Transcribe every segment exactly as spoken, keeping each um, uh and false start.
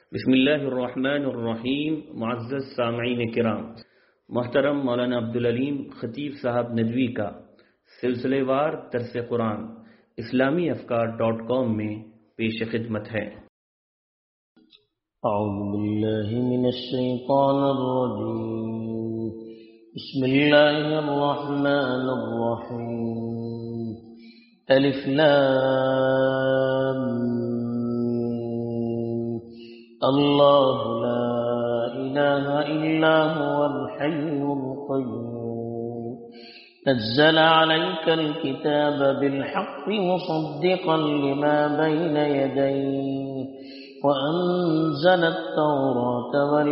بسم اللہ الرحمن الرحیم. معزز سامعین کرام، محترم مولانا عبدالعلیم خطیب صاحب ندوی کا سلسلے وار درس قرآن اسلامی افکار ڈاٹ کام میں پیش خدمت ہے. اعوذ باللہ من الشیطان الرجیم. بسم اللہ الرحمن الرحیم. الف لام اللہ لا الہ الا هو الحی القیوم نزل عليك الكتاب بالحق مصدقا لما بين يديه وأنزل التوراة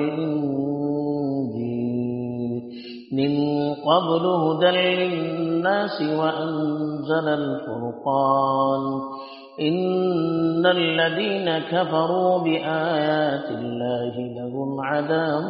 والإنجيل من قبل هدى للناس وأنزل الفرقان إن الذين كفروا بآيات الله لهم عذاب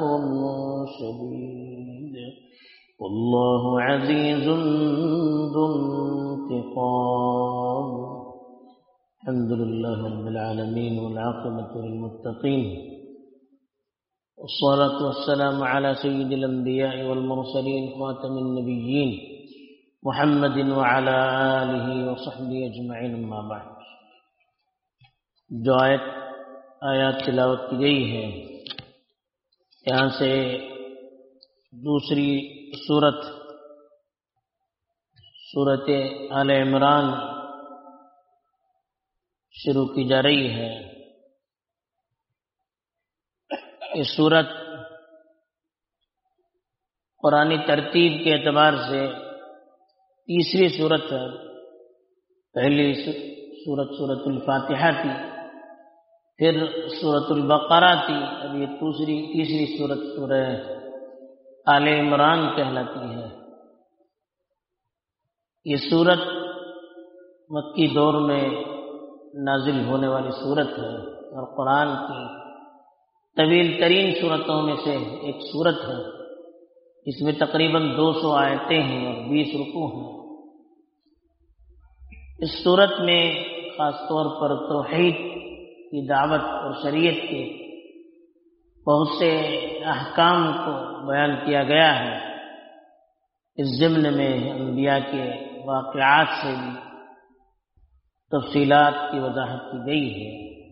شديد والله عزيز ذو انتقام. الحمد لله رب العالمين والعاقبة للمتقين والصلاة والسلام على سيد الأنبياء والمرسلين خاتم النبيين محمد وعلى آله وصحبه أجمعين. أما بعد، جو آیت آیات تلاوت کی گئی ہے یہاں سے دوسری سورت سورت آل عمران شروع کی جا رہی ہے. یہ سورت قرآنی ترتیب کے اعتبار سے تیسری سورت ہے. پہلی سورت سورت الفاتحہ تھی، پھر سورت البقرہ تھی، اب یہ دوسری تیسری سورت سورہ آل عمران کہلاتی ہے. یہ سورت مکی دور میں نازل ہونے والی سورت ہے اور قرآن کی طویل ترین سورتوں میں سے ایک سورت ہے. اس میں تقریباً دو سو آیتیں ہیں اور بیس رکوع ہیں. اس سورت میں خاص طور پر توحید کی دعوت اور شریعت کے بہت سے احکام کو بیان کیا گیا ہے. اس ضمن میں انبیاء کے واقعات سے بھی تفصیلات کی وضاحت کی گئی ہے.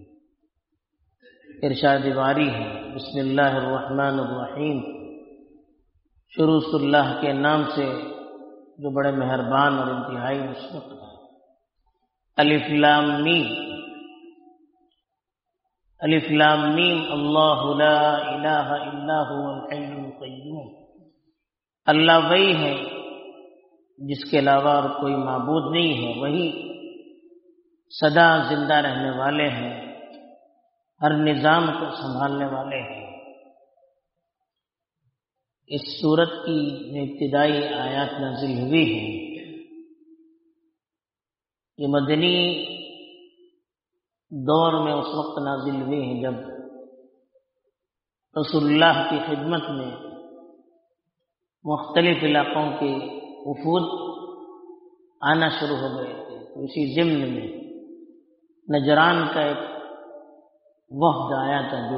ارشاد باری ہے، بسم اللہ الرحمن الرحیم. شروع اللہ کے نام سے جو بڑے مہربان اور انتہائی مشفق ہے. الف لام میم. الف لام میم اللہ لا الہ الا هو الحی القیوم. اللہ وہی ہے جس کے علاوہ اور کوئی معبود نہیں ہے، وہی سدا زندہ رہنے والے ہیں، ہر نظام کو سنبھالنے والے ہیں. اس سورت کی ابتدائی آیات نازل ہوئی ہیں. یہ مدنی دور میں اس وقت نازل ہوئی ہیں جب رسول اللہ کی خدمت میں مختلف علاقوں کے وفود آنا شروع ہو گئے تھے. تو اسی ضمن میں نجران کا ایک وفد آیا تھا جو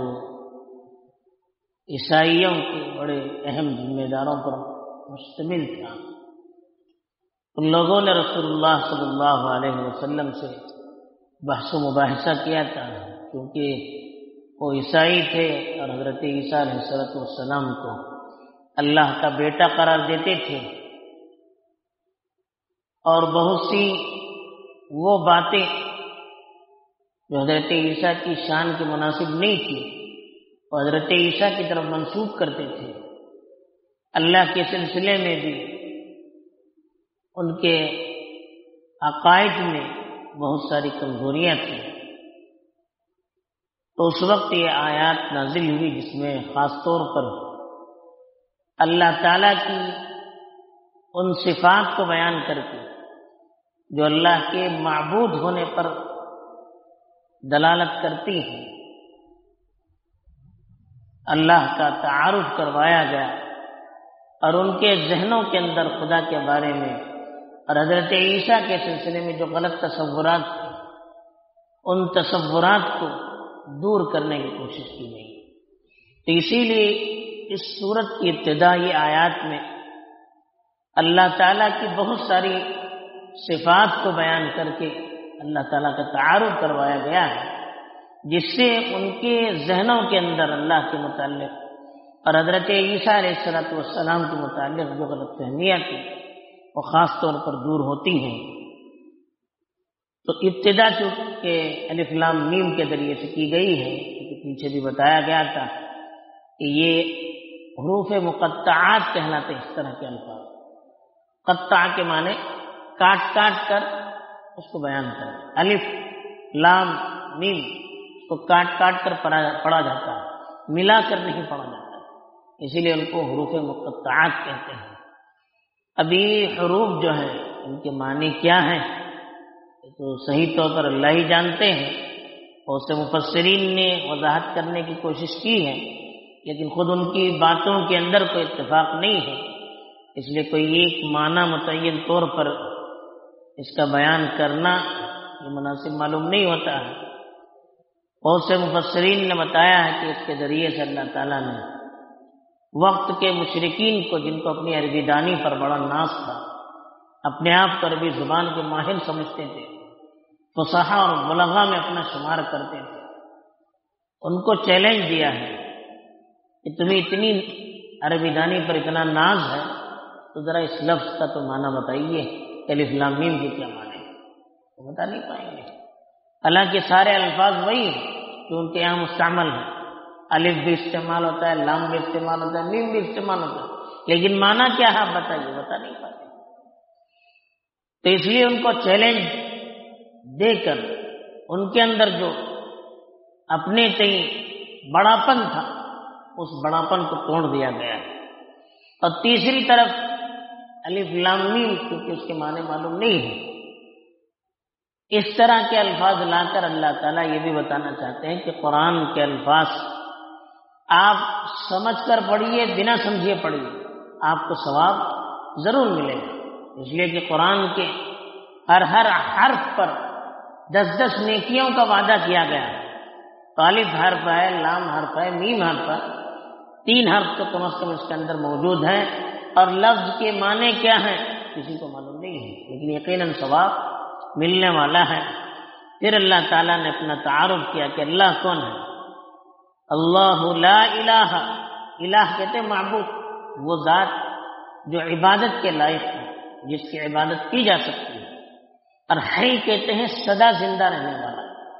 عیسائیوں کے بڑے اہم ذمہ داروں پر مشتمل تھا. ان لوگوں نے رسول اللہ صلی اللہ علیہ وسلم سے بحث و مباحثہ کیا تھا کیونکہ وہ عیسائی تھے اور حضرت عیسیٰ علیہ السلام کو اللہ کا بیٹا قرار دیتے تھے اور بہت سی وہ باتیں جو حضرت عیسیٰ کی شان کے مناسب نہیں تھی وہ حضرت عیسیٰ کی طرف منسوب کرتے تھے. اللہ کے سلسلے میں بھی ان کے عقائد میں بہت ساری کمزوریاں تھیں. تو اس وقت یہ آیات نازل ہوئی جس میں خاص طور پر اللہ تعالی کی ان صفات کو بیان کر کے جو اللہ کے معبود ہونے پر دلالت کرتی ہیں، اللہ کا تعارف کروایا گیا اور ان کے ذہنوں کے اندر خدا کے بارے میں اور حضرت عیسیٰ کے سلسلے میں جو غلط تصورات تھے ان تصورات کو دور کرنے کی کوشش کی گئی. تو اسی لیے اس سورت کی ابتدائی آیات میں اللہ تعالیٰ کی بہت ساری صفات کو بیان کر کے اللہ تعالیٰ کا تعارف کروایا گیا ہے، جس سے ان کے ذہنوں کے اندر اللہ کے متعلق اور حضرت عیسیٰ علیہ الصلوۃ والسلام کے متعلق جو غلط فہمیاں تھیں وہ خاص طور پر دور ہوتی ہیں. تو ابتدا چونکہ الف لام میم کے ذریعے سے کی گئی ہے، کیونکہ پیچھے بھی بتایا گیا تھا کہ یہ حروف مقطعات کہلاتے اس طرح کے الفاظ. قطع کے معنی کاٹ کاٹ کر اس کو بیان کریں. الف لام میم اس کو کاٹ کاٹ کر پڑھا جاتا ہے، ملا کر نہیں پڑھا جاتا، اسی لیے ان کو حروف مقطعات کہتے ہیں. ابھی حروف جو ہیں ان کے معنی کیا ہیں تو صحیح طور پر اللہ ہی جانتے ہیں، اور اس سے مفسرین نے وضاحت کرنے کی کوشش کی ہے، لیکن خود ان کی باتوں کے اندر کوئی اتفاق نہیں ہے، اس لیے کوئی ایک معنی متعین طور پر اس کا بیان کرنا یہ مناسب معلوم نہیں ہوتا ہے. بہت سے مفسرین نے بتایا ہے کہ اس کے ذریعے سے اللہ تعالیٰ نے وقت کے مشرکین کو، جن کو اپنی عربی دانی پر بڑا ناز تھا، اپنے آپ کو عربی زبان کے ماہر سمجھتے تھے، فصحا اور بلغا میں اپنا شمار کرتے تھے، ان کو چیلنج دیا ہے کہ تمہیں اتنی عربی دانی پر اتنا ناز ہے تو ذرا اس لفظ کا تو معنی بتائیے کہ الف لام میم کے کیا معنی ہے. وہ بتا نہیں پائیں گے، حالانکہ سارے الفاظ وہی ہیں جو ان کے یہاں مستعمل ہیں. الف بھی استعمال ہوتا ہے، لام بھی استعمال ہوتا ہے، میم بھی استعمال ہوتا ہے، لیکن معنی کیا ہے آپ بتائیے، بتا نہیں پاتے. تو اس لیے ان کو چیلنج دے کر ان کے اندر جو اپنے تئیں بڑاپن تھا اس بڑاپن کو توڑ دیا گیا ہے. اور تیسری طرف الف لام میم کیونکہ اس کے معنی معلوم نہیں ہے، اس طرح کے الفاظ لا کر اللہ تعالیٰ یہ بھی بتانا چاہتے ہیں کہ قرآن کے الفاظ آپ سمجھ کر پڑھیے، بنا سمجھے پڑھیے، آپ کو ثواب ضرور ملے گا. اس لیے کہ قرآن کے ہر ہر حرف پر دس دس نیکیوں کا وعدہ کیا گیا ہے. تو الف حرف ہے، لام حرف ہے، میم حرف ہے، تین حرف تو کم از کم اس کے اندر موجود ہیں، اور لفظ کے معنی کیا ہیں کسی کو معلوم نہیں ہے، لیکن یقیناً ثواب ملنے والا ہے. پھر اللہ تعالیٰ نے اپنا تعارف کیا کہ اللہ کون ہے. اللہ لا الہ، الہ کہتے ہیں معبود، وہ ذات جو عبادت کے لائق ہے، جس کی عبادت کی جا سکتی ہے. اور حی کہتے ہیں سدا زندہ رہنے والا،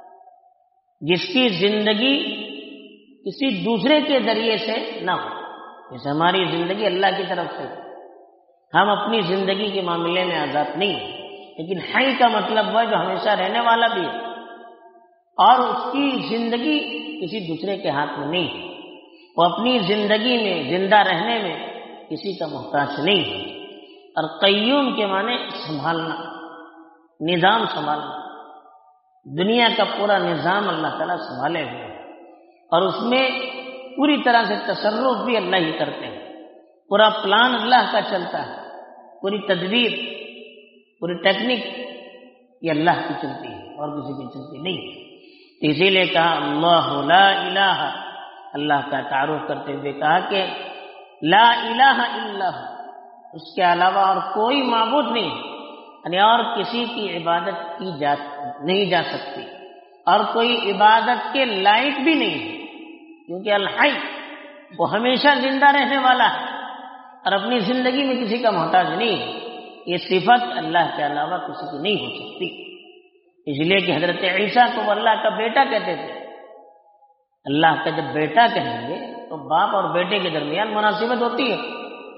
جس کی زندگی کسی دوسرے کے ذریعے سے نہ ہو. جیسے ہماری زندگی اللہ کی طرف سے، ہم اپنی زندگی کے معاملے میں آزاد نہیں ہیں، لیکن حی کا مطلب ہے جو ہمیشہ رہنے والا بھی ہے، اور اس کی زندگی کسی دوسرے کے ہاتھ میں نہیں ہے. وہ اپنی زندگی میں زندہ رہنے میں کسی کا محتاج نہیں ہے. اور قیوم کے معنی سنبھالنا، نظام سنبھالنا. دنیا کا پورا نظام اللہ تعالیٰ سنبھالے ہوئے ہیں، اور اس میں پوری طرح سے تصرف بھی اللہ ہی کرتے ہیں. پورا پلان اللہ کا چلتا ہے، پوری تدبیر، پوری ٹیکنک یہ اللہ کی چلتی ہے اور کسی کی چلتی نہیں ہے. اسی لیے کہا اللہ لا الہ، اللہ کا تعارف کرتے ہوئے کہا کہ لا الہ الا ہو، اس کے علاوہ اور کوئی معبود نہیں ہے، یعنی اور کسی کی عبادت کی جا نہیں جا سکتی، اور کوئی عبادت کے لائق بھی نہیں ہے، کیونکہ الحی وہ ہمیشہ زندہ رہنے والا ہے اور اپنی زندگی میں کسی کا محتاج نہیں ہے. یہ صفت اللہ کے علاوہ کسی کی نہیں ہو سکتی. اس لیے کہ حضرت عیسیٰ کو وہ اللہ کا بیٹا کہتے تھے. اللہ کا جب بیٹا کہیں گے تو باپ اور بیٹے کے درمیان مناسبت ہوتی ہے.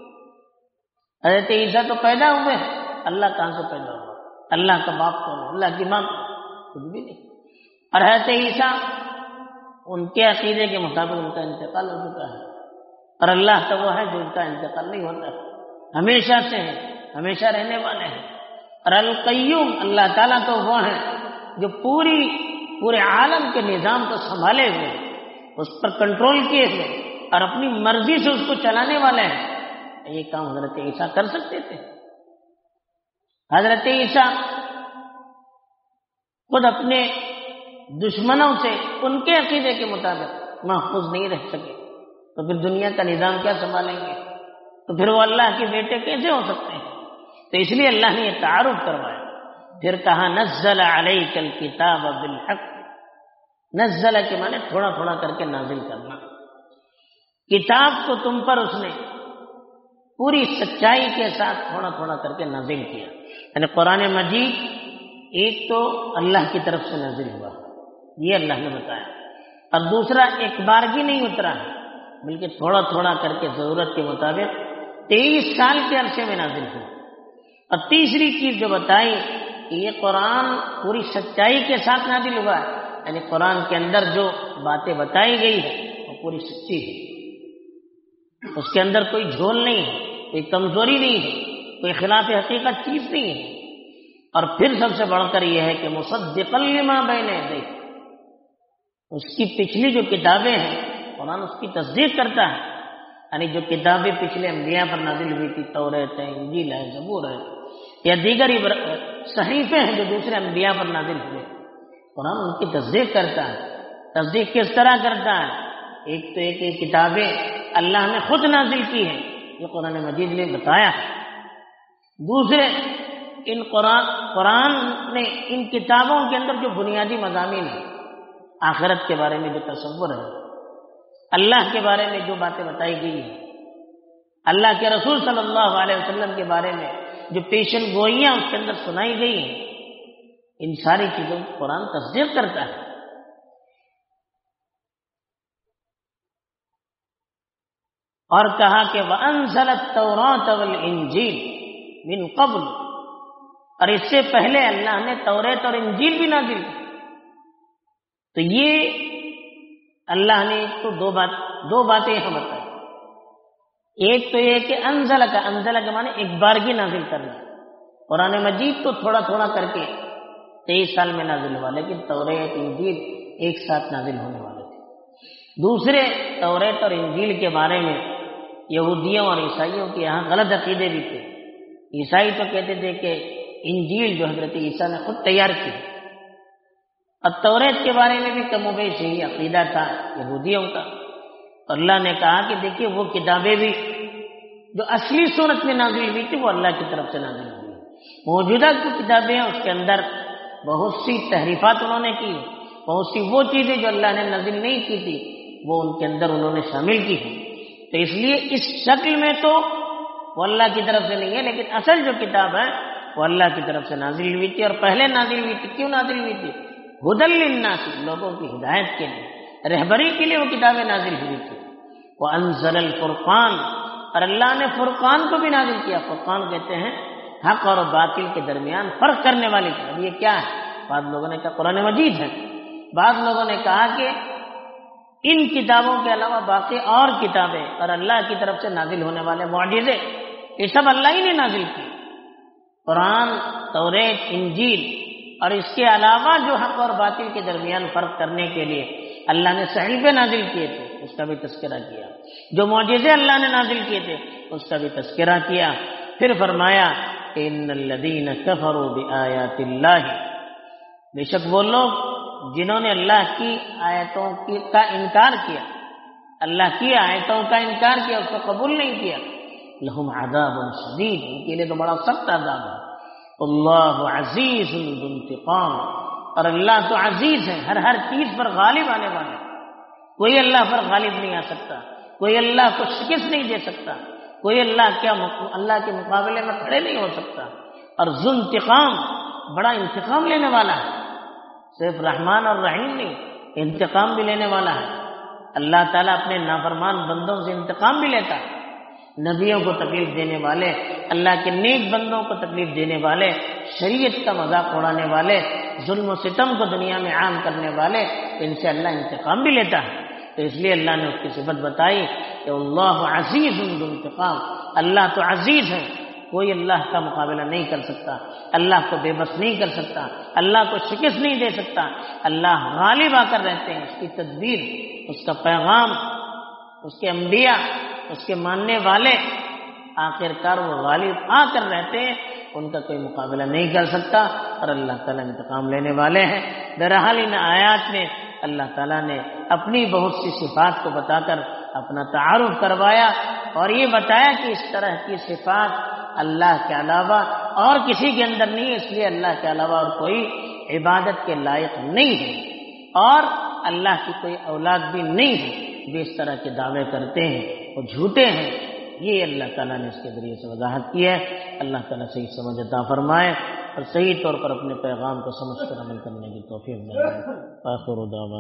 حضرت عیسیٰ تو پیدا ہوئے ہیں، اللہ کہاں سے پیدا ہوا؟ اللہ کا باپ کون ہے؟ اللہ کی ماں کچھ بھی نہیں. اور حضرت عیسیٰ ان کے عقیدے کے مطابق ان کا انتقال ہو چکا ہے، اور اللہ تو وہ ہے جو ان کا انتقال نہیں ہوتا، ہمیشہ سے ہے، ہمیشہ رہنے والے ہیں. اور القیوم اللہ تعالیٰ تو وہ ہیں جو پوری پورے عالم کے نظام کو سنبھالے ہوئے، اس پر کنٹرول کیے ہوئے اور اپنی مرضی سے اس کو چلانے والے ہیں. یہ کام حضرت عیسیٰ کر سکتے تھے؟ حضرت عیسیٰ خود اپنے دشمنوں سے ان کے عقیدے کے مطابق محفوظ نہیں رہ سکے تو پھر دنیا کا نظام کیا سنبھالیں گے؟ تو پھر وہ اللہ کے بیٹے کیسے ہو سکتے ہیں؟ تو اس لیے اللہ نے یہ تعارف کروایا. پھر کہا نزل علیک الکتاب بالحق. نزل کے معنی تھوڑا تھوڑا کر کے نازل کرنا. کتاب کو تم پر اس نے پوری سچائی کے ساتھ تھوڑا تھوڑا کر کے نازل کیا. یعنی قرآن مجید ایک تو اللہ کی طرف سے نازل ہوا، یہ اللہ نے بتایا، اور دوسرا ایک بار بھی نہیں اترا ہے بلکہ تھوڑا تھوڑا کر کے ضرورت کے مطابق تیئیس سال کے عرصے میں نازل ہوا. اور تیسری چیز جو بتائی کہ یہ قرآن پوری سچائی کے ساتھ نازل ہوا ہے، یعنی قرآن کے اندر جو باتیں بتائی گئی ہے وہ پوری سچی ہے، اس کے اندر کوئی جھول نہیں ہے، کوئی کمزوری نہیں ہے، کوئی خلاف حقیقت چیز نہیں ہے. اور پھر سب سے بڑھ کر یہ ہے کہ مصدقا لما بین یدیہ، اس کی پچھلی جو کتابیں ہیں قرآن اس کی تصدیق کرتا ہے. یعنی جو کتابیں پچھلے انبیاء پر نازل ہوئی تھی، توریت ہے، انجیل ہے، زبور ہے، یا دیگر صحیفے ہیں جو دوسرے انبیاء پر نازل ہوئے، قرآن ان کی تصدیق کرتا ہے. تصدیق کس طرح کرتا ہے؟ ایک تو ایک ایک کتابیں اللہ نے خود نازل کی ہیں، یہ قرآن مجید نے بتایا ہے. دوسرے ان قرآن قرآن نے ان کتابوں کے اندر جو بنیادی مضامین ہیں، آخرت کے بارے میں جو تصور ہے، اللہ کے بارے میں جو باتیں بتائی گئی ہیں، اللہ کے رسول صلی اللہ علیہ وسلم کے بارے میں جو پیشن گوئیاں اس کے اندر سنائی گئی ہیں، ان ساری چیزوں کو قرآن تصدیق کرتا ہے. اور کہا کہ وَأَنزَلَ التَّوْرَاةَ وَالْإِنجِيلَ مِن قَبْلُ، اور اس سے پہلے اللہ نے توریت اور انجیل بھی نازل کی. تو یہ اللہ نے تو دو بات دو باتیں یہاں بتائی. ایک تو یہ کہ انزل کا انزل کا معنی ایک بارگی نازل کرنا. قرآن مجید تو تھوڑا تھوڑا کر کے تیئیس سال میں نازل ہوا، لیکن توریت انجیل ایک ساتھ نازل ہونے والے تھے. دوسرے توریت اور انجیل کے بارے میں یہودیوں اور عیسائیوں کے یہاں غلط عقیدے بھی تھے. عیسائی تو کہتے تھے کہ انجیل جو حضرت عیسیٰ نے خود تیار کی، اور توریت کے بارے میں بھی کم و بیش یہی عقیدہ تھا یہودیوں کا. اللہ نے کہا کہ دیکھیے وہ کتابیں بھی جو اصلی صورت میں نازل ہوئی تھی وہ اللہ کی طرف سے نازل ہوئی. موجودہ جو کتابیں ہیں اس کے اندر بہت سی تحریفات انہوں نے کی، بہت سی وہ چیزیں جو اللہ نے نازل نہیں کی تھی وہ ان کے اندر انہوں نے شامل کی ہیں. تو اس لیے اس شکل میں تو وہ اللہ کی طرف سے نہیں ہے، لیکن اصل جو کتاب ہے وہ اللہ کی طرف سے نازل ہوئی تھی. اور پہلے نازل ہوئی تھی. کیوں نازل ہوئی تھی؟ ہدی للناس، لوگوں کی ہدایت کے لیے، رہبری کے لیے وہ کتابیں نازل ہوئی تھی. وانزل الفرقان، اور اللہ نے فرقان کو بھی نازل کیا. فرقان کہتے ہیں حق اور باطل کے درمیان فرق کرنے والی کتاب. یہ کیا ہے؟ بعض لوگوں نے کہا قرآن مجید ہے، بعض لوگوں نے کہا کہ ان کتابوں کے علاوہ باقی اور کتابیں اور اللہ کی طرف سے نازل ہونے والے معجزے یہ سب اللہ ہی نے نازل کی. قرآن، توریت، انجیل، اور اس کے علاوہ جو حق اور باطل کے درمیان فرق کرنے کے لیے اللہ نے صحیفے نازل کیے تھے اس کا بھی تذکرہ کیا. جو معجزے اللہ نے نازل کیے تھے اس کا بھی تذکرہ کیا. پھر فرمایا ان الذین کفروا بآیات اللہ، بے شک وہ لوگ جنہوں نے اللہ کی آیتوں کی کا انکار کیا، اللہ کی آیتوں کا انکار کیا، اس کو قبول نہیں کیا، لہم عذاب شدید، ان کے لیے تو بڑا سخت عذاب ہے. اللہ عزیز ذو انتقام، اور اللہ تو عزیز ہے، ہر ہر چیز پر غالب آنے والا. کوئی اللہ پر غالب نہیں آ سکتا، کوئی اللہ کو شکست نہیں دے سکتا، کوئی اللہ کیا اللہ کے مقابلے میں کھڑے نہیں ہو سکتا. اور ذو انتقام، بڑا انتقام لینے والا ہے، صرف رحمان اور رحیم نہیں، انتقام بھی لینے والا ہے. اللہ تعالیٰ اپنے نافرمان بندوں سے انتقام بھی لیتا ہے. نبیوں کو تکلیف دینے والے، اللہ کے نیک بندوں کو تکلیف دینے والے، شریعت کا مذاق اڑانے والے، ظلم و ستم کو دنیا میں عام کرنے والے، ان سے اللہ انتقام بھی لیتا ہے. تو اس لیے اللہ نے اس کی صفت بتائی کہ اللہ عزیز ذو انتقام، اللہ تو عزیز ہے، کوئی اللہ کا مقابلہ نہیں کر سکتا، اللہ کو بے بس نہیں کر سکتا، اللہ کو شکست نہیں دے سکتا. اللہ غالب آ کر رہتے ہیں، اس کی تدبیر، اس کا پیغام، اس کے انبیاء، اس کے ماننے والے آخر کار وہ غالب آ کر رہتے ہیں، ان کا کوئی مقابلہ نہیں کر سکتا. اور اللہ تعالیٰ انتقام لینے والے ہیں۔ بہرحال ان آیات میں اللہ تعالیٰ نے اپنی بہت سی صفات کو بتا کر اپنا تعارف کروایا اور یہ بتایا کہ اس طرح کی صفات اللہ کے علاوہ اور کسی کے اندر نہیں ہے، اس لیے اللہ کے علاوہ اور کوئی عبادت کے لائق نہیں ہے، اور اللہ کی کوئی اولاد بھی نہیں ہے۔ جو اس طرح کے دعوے کرتے ہیں وہ جھوٹے ہیں، یہ اللہ تعالیٰ نے اس کے ذریعے سے وضاحت کی ہے۔ اللہ تعالیٰ صحیح سمجھ عطا فرمائے اور صحیح طور پر اپنے پیغام کو سمجھ کر عمل کرنے کی توفیق دے۔ آخر دعوانا